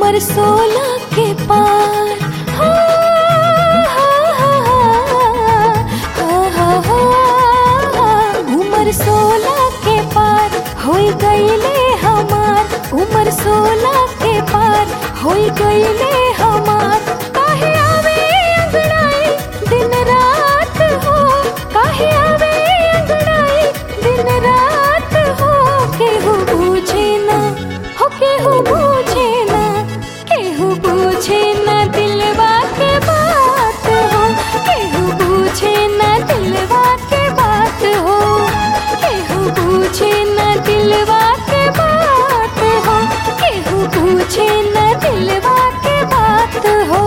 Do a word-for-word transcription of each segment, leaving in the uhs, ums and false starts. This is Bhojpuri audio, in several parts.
उम्र सोलह के पार हा, हा, हा, हा, हा, हा, हा। उम्र सोलह के पार हो गईले हमार, उम्र सोलह के पार हो गईले हमार। काहे आवे अंगड़ाई दिन रात हो, काहे आवे अंगड़ाई दिन रात हो। केहू बूझे ना हो, केहू बूझे ना, केहू बूझे ना दिलवा के बात हो, केहू बूझे ना दिलवा के बात हो, केहू बूझे ना दिलवा के बात हो, केहू बूझे ना दिलवा के बात हो।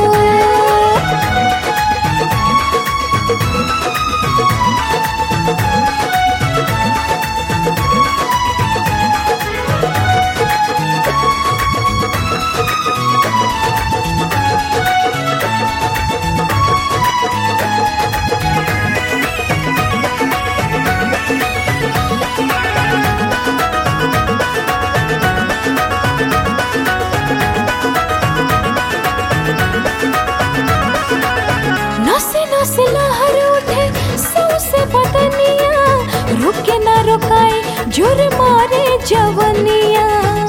नसे नसे लहर उठे सौसे बदनिया, रुके ना रुकाए जोर मारे जवनिया।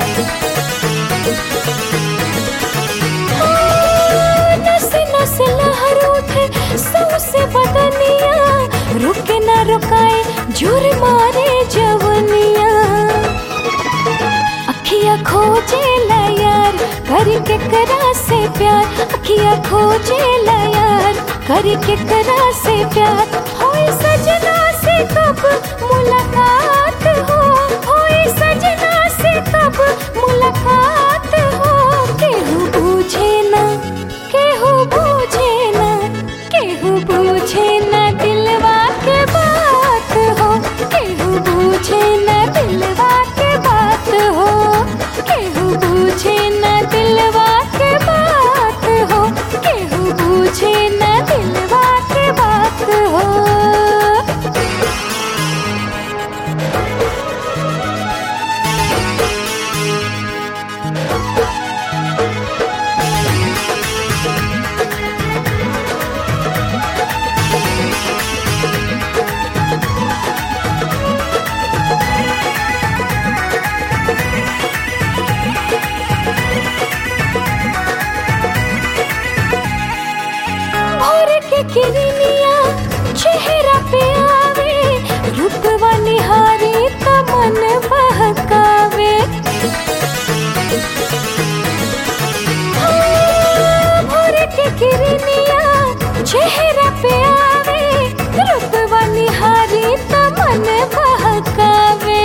नसे नसे लहर उठे सौसे बदनिया, रुके ना रुकाए जोर मारे जवनिया। अखिया खोजे ला यार करके करा से प्यार, अखिया खोजे ला यार करके करा से प्यार। होए सजना से कब मुलाकात हो, होए सजना से कब मुलाकात हो। केहू बूझे ना, केहू बूझे ना, केहू बूझे ना दिलवा के बात हो, केहू बूझे ना दिलवा के बात हो, केहू बूझे ना दिलवा के बात हो, केहू बूझे ना दिलवा के बात हो। भोर के किरनिया चेहरा पे आवे, रूपवा निहारी त मन बहकावे। हाँ, भोर के किरनिया चेहरा पे आवे, रूपवा निहारी त मन बहकावे।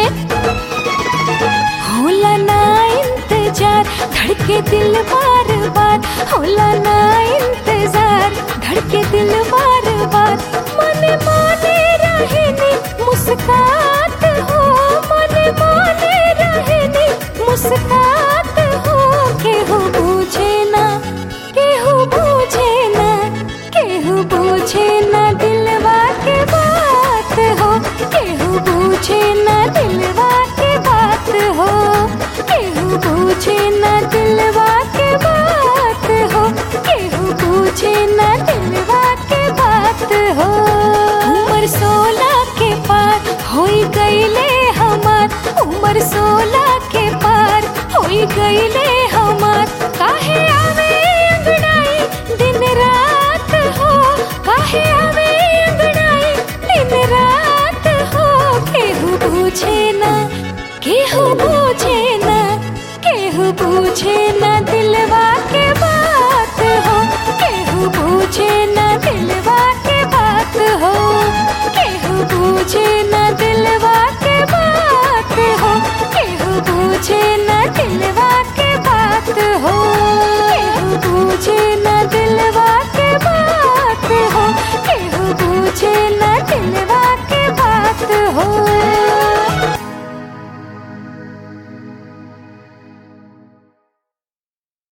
होला ना इंतजार धड़के दिल बार बार, होला ना इंतजार धड़के दिल बार बार। मन माने रहनी मुस्कात हो, मन माने रहनी मुस्कात हो। केहू बूझे ना, केहू बूझे ना, केहू बूझे ना दिलवा के बात हो, केहू बूझे ना दिलवा के बात हो, केहू बूझे ना दिलवा के बात हो, केहू बूझे ना दिलवा के बात हो। उम्र सोलह के पार हो गईले हमार, उम्र सोलह के पार हो गईले हमार। काहे आवे अंगड़ाई दिन रात हो, काहे आवे अंगड़ाई दिन रात हो। केहू बूझे ना, केहू बूझे ना, केहू बूझे ना दिलवा के बात हो, केहू बूझे ना दिल